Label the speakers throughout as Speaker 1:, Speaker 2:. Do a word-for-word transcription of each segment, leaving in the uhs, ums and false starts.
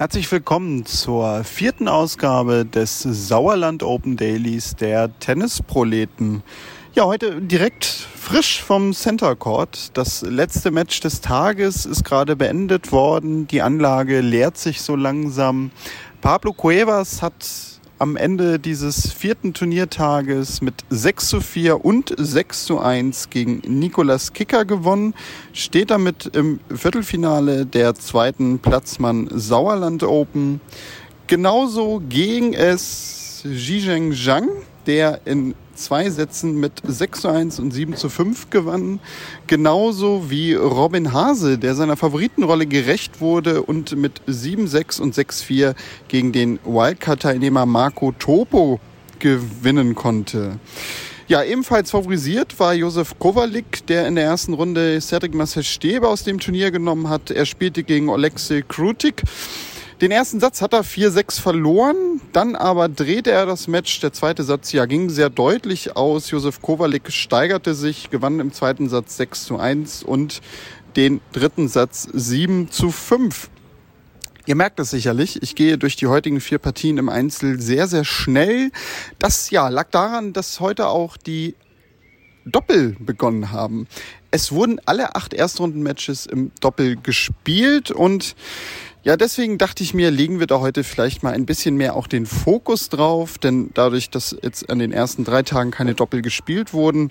Speaker 1: Herzlich willkommen zur vierten Ausgabe des Sauerland Open Dailies der Tennisproleten. Ja, heute direkt frisch vom Center Court. Das letzte Match des Tages ist gerade beendet worden. Die Anlage leert sich so langsam. Pablo Cuevas hat am Ende dieses vierten Turniertages mit sechs zu vier und sechs zu eins gegen Nicolas Kicker gewonnen, steht damit im Viertelfinale der zweiten Platzmann Sauerland Open. Genauso ging es Zhizheng Zhang, der in zwei Sätzen mit sechs zu eins und sieben zu fünf gewann. Genauso wie Robin Haase, der seiner Favoritenrolle gerecht wurde und mit sieben sechs und sechs vier gegen den Wildcard-Teilnehmer Marco Topo gewinnen konnte. Ja, ebenfalls favorisiert war Josef Kowalik, der in der ersten Runde Cedric Massac-Stebe aus dem Turnier genommen hat. Er spielte gegen Oleksiy Krutik. Den ersten Satz hat er vier sechs verloren, dann aber drehte er das Match. Der zweite Satz ja ging sehr deutlich aus. Josef Kowalik steigerte sich, gewann im zweiten Satz sechs zu eins und den dritten Satz sieben zu fünf. Ihr merkt es sicherlich, ich gehe durch die heutigen vier Partien im Einzel sehr, sehr schnell. Das ja lag daran, dass heute auch die Doppel begonnen haben. Es wurden alle acht Erstrundenmatches im Doppel gespielt und ja, deswegen dachte ich mir, legen wir da heute vielleicht mal ein bisschen mehr auch den Fokus drauf, denn dadurch, dass jetzt an den ersten drei Tagen keine Doppel gespielt wurden,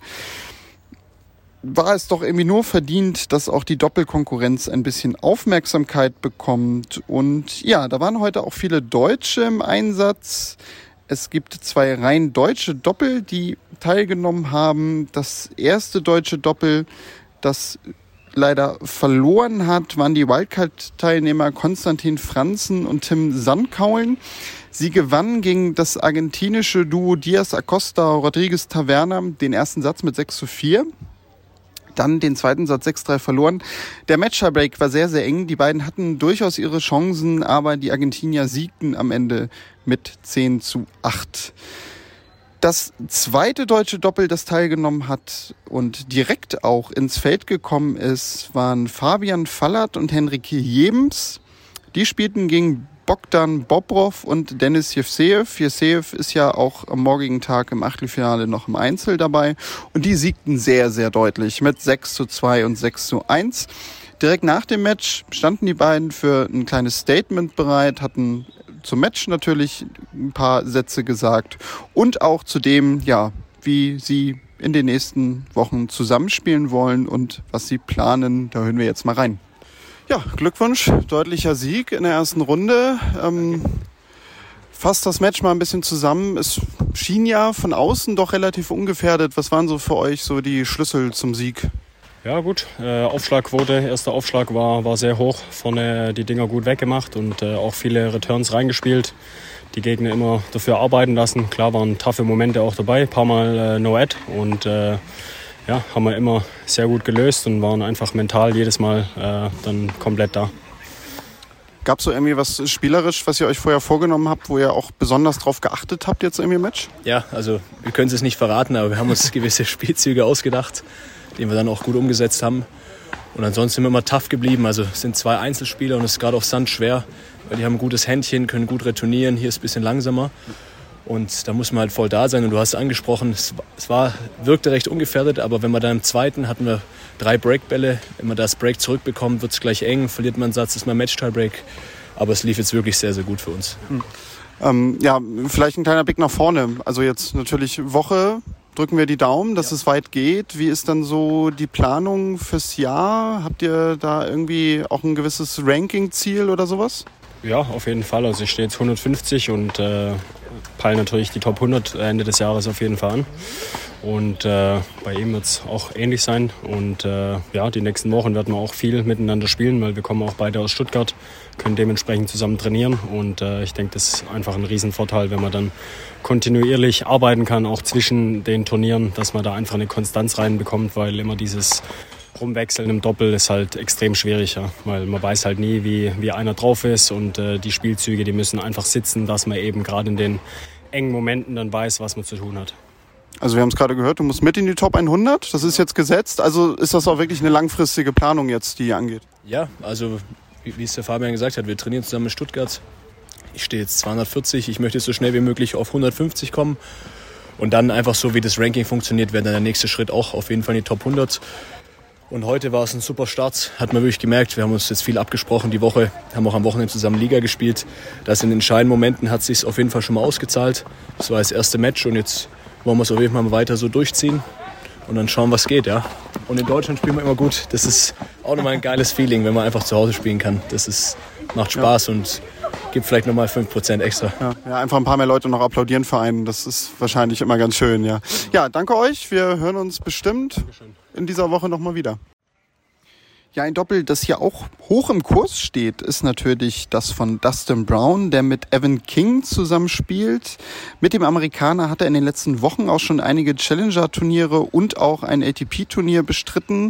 Speaker 1: war es doch irgendwie nur verdient, dass auch die Doppelkonkurrenz ein bisschen Aufmerksamkeit bekommt. Und ja, da waren heute auch viele Deutsche im Einsatz. Es gibt zwei rein deutsche Doppel, die teilgenommen haben. Das erste deutsche Doppel, das leider verloren hat, waren die Wildcard-Teilnehmer Konstantin Franzen und Tim Sandkaulen. Sie gewannen gegen das argentinische Duo Diaz Acosta Rodriguez Taverna den ersten Satz mit sechs zu vier. Dann den zweiten Satz sechs drei verloren. Der Match-Tiebreak war sehr, sehr eng. Die beiden hatten durchaus ihre Chancen, aber die Argentinier siegten am Ende mit zehn zu acht. Das zweite deutsche Doppel, das teilgenommen hat und direkt auch ins Feld gekommen ist, waren Fabian Fallert und Henrik Jebens. Die spielten gegen Bogdan Bobrov und Denis Jevsejew. Jevsejew ist ja auch am morgigen Tag im Achtelfinale noch im Einzel dabei. Und die siegten sehr, sehr deutlich mit sechs zu zwei und sechs zu eins. Direkt nach dem Match standen die beiden für ein kleines Statement bereit, hatten zum Match natürlich ein paar Sätze gesagt und auch zu dem, ja, wie sie in den nächsten Wochen zusammenspielen wollen und was sie planen. Da hören wir jetzt mal rein. Ja, Glückwunsch, deutlicher Sieg in der ersten Runde. Ähm, fasst das Match mal ein bisschen zusammen. Es schien ja von außen doch relativ ungefährdet. Was waren so für euch so die Schlüssel zum Sieg?
Speaker 2: Ja gut, äh, Aufschlagquote, erster Aufschlag war, war sehr hoch, vorne die Dinger gut weggemacht und äh, auch viele Returns reingespielt, die Gegner immer dafür arbeiten lassen. Klar waren taffe Momente auch dabei, ein paar Mal äh, No-Ad und äh, ja, haben wir immer sehr gut gelöst und waren einfach mental jedes Mal äh, dann komplett da.
Speaker 1: Gab es so irgendwie was spielerisch, was ihr euch vorher vorgenommen habt, wo ihr auch besonders drauf geachtet habt jetzt irgendwie im Match?
Speaker 3: Ja, also wir können es nicht verraten, aber wir haben uns gewisse Spielzüge ausgedacht, den wir dann auch gut umgesetzt haben. Und ansonsten sind wir immer tough geblieben. Also es sind zwei Einzelspieler und es ist gerade auf Sand schwer, weil die haben ein gutes Händchen, können gut retournieren. Hier ist es ein bisschen langsamer und da muss man halt voll da sein. Und du hast angesprochen, es, es war, wirkte recht ungefährdet, aber wenn wir dann im zweiten hatten wir drei Breakbälle. Wenn man das Break zurückbekommt, wird es gleich eng, verliert man einen Satz, ist mal Match-Tie-Break. Aber es lief jetzt wirklich sehr, sehr gut für uns.
Speaker 1: Hm. Ähm, ja, vielleicht ein kleiner Blick nach vorne. Also jetzt natürlich Woche. Drücken wir die Daumen, dass ja. es weit geht. Wie ist dann so die Planung fürs Jahr? Habt ihr da irgendwie auch ein gewisses Ranking-Ziel oder sowas?
Speaker 2: Ja, auf jeden Fall. Also ich stehe jetzt hundertfünfzig und äh, peile natürlich die Top hundert Ende des Jahres auf jeden Fall an. Und äh, bei ihm wird es auch ähnlich sein. Und äh, ja, die nächsten Wochen werden wir auch viel miteinander spielen, weil wir kommen auch beide aus Stuttgart, können dementsprechend zusammen trainieren. Und äh, ich denke, das ist einfach ein Riesenvorteil, wenn man dann kontinuierlich arbeiten kann, auch zwischen den Turnieren, dass man da einfach eine Konstanz reinbekommt, weil immer dieses Rumwechseln im Doppel ist halt extrem schwierig, ja, weil man weiß halt nie, wie, wie einer drauf ist und äh, die Spielzüge, die müssen einfach sitzen, dass man eben gerade in den engen Momenten dann weiß, was man zu tun hat.
Speaker 1: Also wir haben es gerade gehört, du musst mit in die Top hundert, das ist jetzt gesetzt. Also ist das auch wirklich eine langfristige Planung jetzt, die hier angeht?
Speaker 3: Ja, also wie, wie es der Fabian gesagt hat, wir trainieren zusammen in Stuttgart. Ich stehe jetzt zweihundertvierzig, ich möchte so schnell wie möglich auf hundertfünfzig kommen. Und dann einfach so, wie das Ranking funktioniert, wäre dann der nächste Schritt auch auf jeden Fall in die Top hundert. Und heute war es ein super Start, hat man wirklich gemerkt. Wir haben uns jetzt viel abgesprochen die Woche, haben auch am Wochenende zusammen Liga gespielt. Das in den entscheidenden Momenten hat es sich auf jeden Fall schon mal ausgezahlt. Das war das erste Match und jetzt wollen wir es auf jeden Fall weiter so durchziehen und dann schauen, was geht. Ja. Und in Deutschland spielen wir immer gut. Das ist auch nochmal ein geiles Feeling, wenn man einfach zu Hause spielen kann. Das ist, macht Spaß ja. Und gibt vielleicht nochmal fünf Prozent extra.
Speaker 1: Ja, ja, einfach ein paar mehr Leute noch applaudieren für einen. Das ist wahrscheinlich immer ganz schön. Ja, ja, danke euch. Wir hören uns bestimmt in dieser Woche nochmal wieder. Ja, ein Doppel, das hier auch hoch im Kurs steht, ist natürlich das von Dustin Brown, der mit Evan King zusammenspielt. Mit dem Amerikaner hat er in den letzten Wochen auch schon einige Challenger-Turniere und auch ein A T P-Turnier bestritten.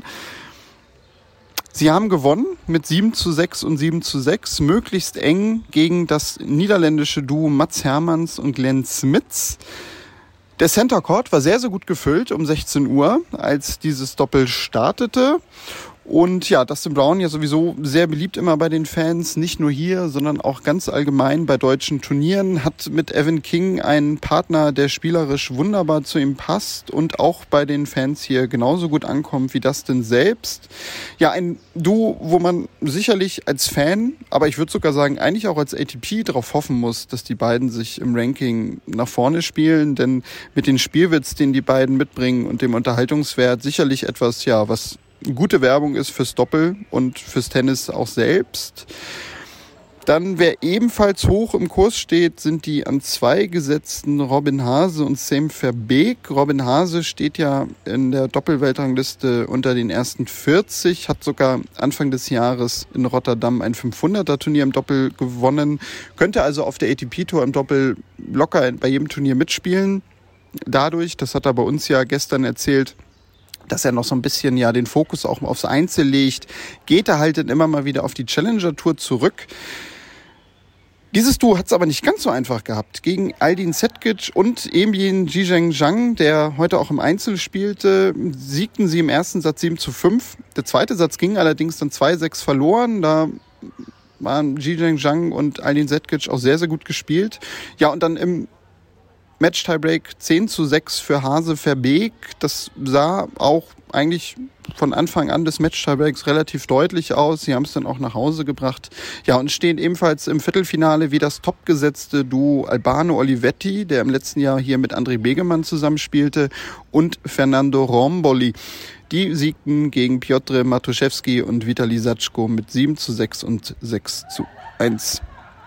Speaker 1: Sie haben gewonnen mit sieben zu sechs und sieben zu sechs, möglichst eng gegen das niederländische Duo Mats Hermans und Glenn Smits. Der Center Court war sehr, sehr gut gefüllt um sechzehn Uhr, als dieses Doppel startete. Und ja, Dustin Brown ja sowieso sehr beliebt immer bei den Fans, nicht nur hier, sondern auch ganz allgemein bei deutschen Turnieren, hat mit Evan King einen Partner, der spielerisch wunderbar zu ihm passt und auch bei den Fans hier genauso gut ankommt wie Dustin selbst. Ja, ein Duo, wo man sicherlich als Fan, aber ich würde sogar sagen, eigentlich auch als A T P darauf hoffen muss, dass die beiden sich im Ranking nach vorne spielen, denn mit dem Spielwitz, den die beiden mitbringen und dem Unterhaltungswert sicherlich etwas, ja, was gute Werbung ist fürs Doppel und fürs Tennis auch selbst. Dann, wer ebenfalls hoch im Kurs steht, sind die an zwei gesetzten Robin Haase und Sam Verbeek. Robin Haase steht ja in der Doppelweltrangliste unter den ersten vierzig, hat sogar Anfang des Jahres in Rotterdam ein fünfhunderter Turnier im Doppel gewonnen, könnte also auf der A T P-Tour im Doppel locker bei jedem Turnier mitspielen. Dadurch, das hat er bei uns ja gestern erzählt, dass er noch so ein bisschen ja den Fokus auch aufs Einzel legt, geht er halt dann immer mal wieder auf die Challenger-Tour zurück. Dieses Duo hat es aber nicht ganz so einfach gehabt. Gegen Aldin Setkic und Emil Zhizheng Zhang, der heute auch im Einzel spielte, siegten sie im ersten Satz sieben zu fünf. Der zweite Satz ging allerdings dann zwei sechs verloren. Da waren Zhizheng Zhang und Aldin Setkic auch sehr, sehr gut gespielt. Ja, und dann im Match-Tiebreak zehn zu sechs für Haase Verbeek. Das sah auch eigentlich von Anfang an des Match-Tiebreaks relativ deutlich aus. Sie haben es dann auch nach Hause gebracht. Ja, und stehen ebenfalls im Viertelfinale wie das topgesetzte Duo Albano Olivetti, der im letzten Jahr hier mit André Begemann zusammenspielte, und Fernando Romboli. Die siegten gegen Piotr Matuszewski und Vitali Satschko mit sieben zu sechs und sechs zu eins.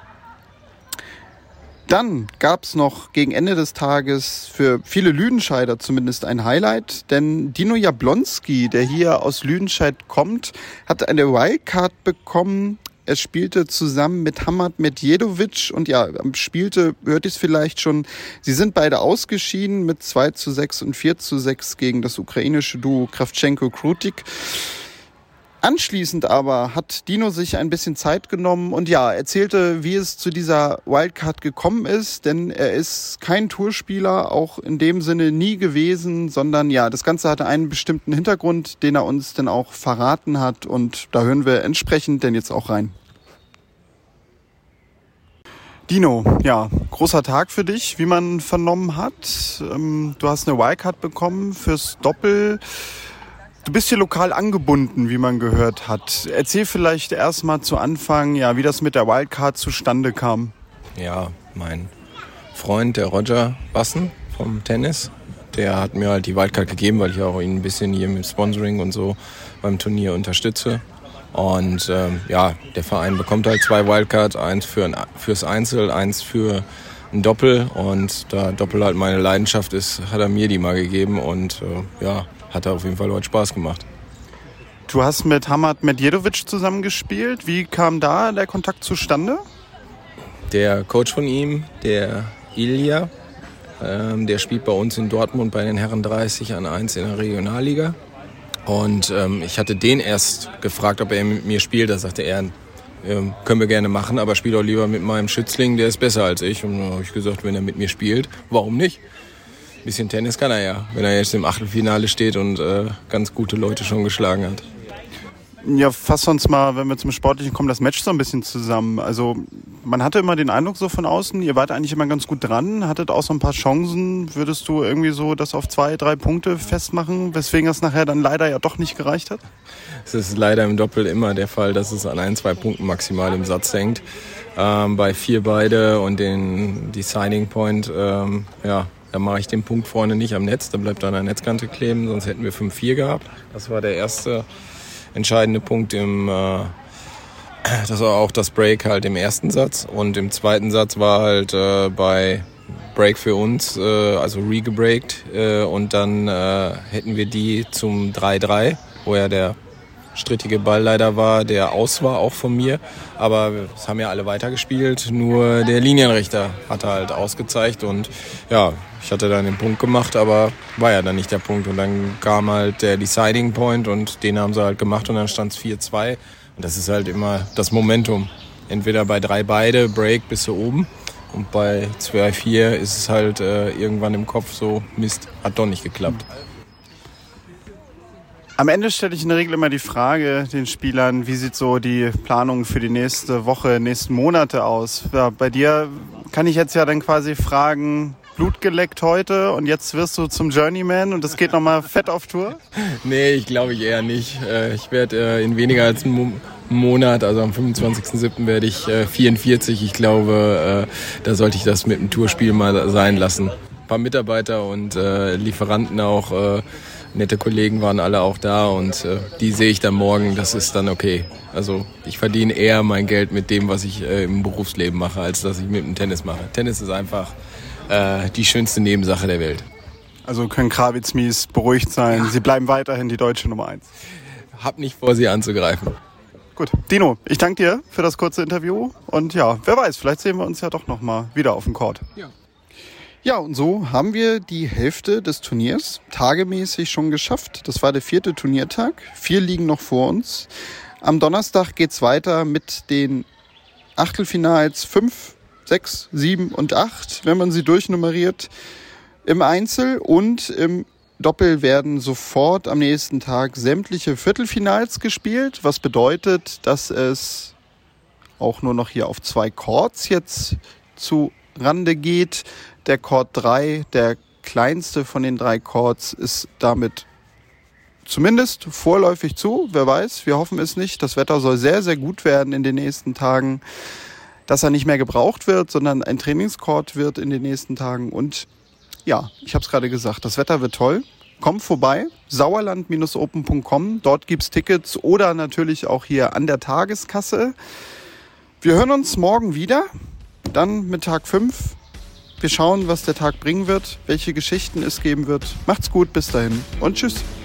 Speaker 1: Dann gab es noch gegen Ende des Tages für viele Lüdenscheider zumindest ein Highlight, denn Dino Jablonski, der hier aus Lüdenscheid kommt, hat eine Wildcard bekommen. Er spielte zusammen mit Hamad Medjedovic und ja, spielte, hört ihr es vielleicht schon, sie sind beide ausgeschieden mit zwei zu sechs und vier zu sechs gegen das ukrainische Duo Kravchenko-Krutik. Anschließend aber hat Dino sich ein bisschen Zeit genommen und ja, erzählte, wie es zu dieser Wildcard gekommen ist, denn er ist kein Tourspieler, auch in dem Sinne nie gewesen, sondern ja, das Ganze hatte einen bestimmten Hintergrund, den er uns dann auch verraten hat und da hören wir entsprechend denn jetzt auch rein. Dino, ja, großer Tag für dich, wie man vernommen hat. Du hast eine Wildcard bekommen fürs Doppel. Du bist hier lokal angebunden, wie man gehört hat. Erzähl vielleicht erstmal zu Anfang, ja, wie das mit der Wildcard zustande kam.
Speaker 4: Ja, mein Freund, der Roger Bassen vom Tennis, der hat mir halt die Wildcard gegeben, weil ich auch ihn ein bisschen hier mit Sponsoring und so beim Turnier unterstütze. Und ähm, ja, der Verein bekommt halt zwei Wildcards, eins für ein, fürs Einzel, eins für ein Doppel. Und da Doppel halt meine Leidenschaft ist, hat er mir die mal gegeben und äh, ja, hat auf jeden Fall heute Spaß gemacht.
Speaker 1: Du hast mit Hamad Medjedovic zusammengespielt. Wie kam da der Kontakt zustande?
Speaker 4: Der Coach von ihm, der Ilja, ähm, der spielt bei uns in Dortmund bei den Herren dreißig an eins in der Regionalliga. Und ähm, ich hatte den erst gefragt, ob er mit mir spielt. Da sagte er, ähm, können wir gerne machen, aber spiel doch lieber mit meinem Schützling, der ist besser als ich. Und da habe ich gesagt, wenn er mit mir spielt, warum nicht? Ein bisschen Tennis kann er ja, wenn er jetzt im Achtelfinale steht und äh, ganz gute Leute schon geschlagen hat.
Speaker 1: Ja, fass uns mal, wenn wir zum Sportlichen kommen, das Match so ein bisschen zusammen. Also man hatte immer den Eindruck so von außen, ihr wart eigentlich immer ganz gut dran, hattet auch so ein paar Chancen. Würdest du irgendwie so das auf zwei, drei Punkte festmachen, weswegen das nachher dann leider ja doch nicht gereicht hat?
Speaker 4: Es ist leider im Doppel immer der Fall, dass es an ein, zwei Punkten maximal im Satz hängt. Ähm, bei vier beide und den Deciding Point, ähm, ja, da mache ich den Punkt vorne nicht am Netz, da bleibt er an der Netzkante kleben, sonst hätten wir fünf vier gehabt. Das war der erste entscheidende Punkt im, äh, das war auch das Break halt im ersten Satz. Und im zweiten Satz war halt äh, bei Break für uns, äh, also re-gebreakt. Äh, und dann äh, hätten wir die zum drei drei, wo ja der strittige Ball leider war, der aus war, auch von mir. Aber es haben ja alle weitergespielt, nur der Linienrichter hat halt ausgezeigt. Und ja, ich hatte dann den Punkt gemacht, aber war ja dann nicht der Punkt. Und dann kam halt der Deciding Point und den haben sie halt gemacht und dann stand es vier zwei. Und das ist halt immer das Momentum. Entweder bei drei beide, Break bis zu oben. Und bei zwei vier ist es halt äh, irgendwann im Kopf so, Mist, hat doch nicht geklappt.
Speaker 1: Am Ende stelle ich in der Regel immer die Frage den Spielern, wie sieht so die Planung für die nächste Woche, nächsten Monate aus? Ja, bei dir kann ich jetzt ja dann quasi fragen, Blut geleckt heute und jetzt wirst du zum Journeyman und das geht nochmal fett auf Tour?
Speaker 4: Nee, ich glaube ich eher nicht. Ich werde in weniger als einem Monat, also am fünfundzwanzigsten siebten werde ich vierundvierzig. Ich glaube, da sollte ich das mit dem Tourspiel mal sein lassen. Ein paar Mitarbeiter und Lieferanten auch, nette Kollegen waren alle auch da und äh, die sehe ich dann morgen, das ist dann okay. Also ich verdiene eher mein Geld mit dem, was ich äh, im Berufsleben mache, als dass ich mit dem Tennis mache. Tennis ist einfach äh, die schönste Nebensache der Welt.
Speaker 1: Also können Krawitz-Mies beruhigt sein, ja. Sie bleiben weiterhin die deutsche Nummer eins.
Speaker 4: Hab nicht vor, sie anzugreifen.
Speaker 1: Gut, Dino, ich danke dir für das kurze Interview und ja, wer weiß, vielleicht sehen wir uns ja doch nochmal wieder auf dem Court.
Speaker 4: Ja.
Speaker 1: Ja, und so haben wir die Hälfte des Turniers tagemäßig schon geschafft. Das war der vierte Turniertag. Vier liegen noch vor uns. Am Donnerstag geht's weiter mit den Achtelfinals fünf, sechs, sieben und acht, wenn man sie durchnummeriert, im Einzel. Und im Doppel werden sofort am nächsten Tag sämtliche Viertelfinals gespielt, was bedeutet, dass es auch nur noch hier auf zwei Courts jetzt zu Rande geht. Der Court drei, der kleinste von den drei Courts, ist damit zumindest vorläufig zu. Wer weiß, wir hoffen es nicht. Das Wetter soll sehr, sehr gut werden in den nächsten Tagen. Dass er nicht mehr gebraucht wird, sondern ein Trainingscourt wird in den nächsten Tagen. Und ja, ich habe es gerade gesagt, das Wetter wird toll. Kommt vorbei, sauerland Bindestrich open Punkt com. Dort gibt's Tickets oder natürlich auch hier an der Tageskasse. Wir hören uns morgen wieder, dann mit Tag fünf. Wir schauen, was der Tag bringen wird, welche Geschichten es geben wird. Macht's gut, bis dahin und tschüss.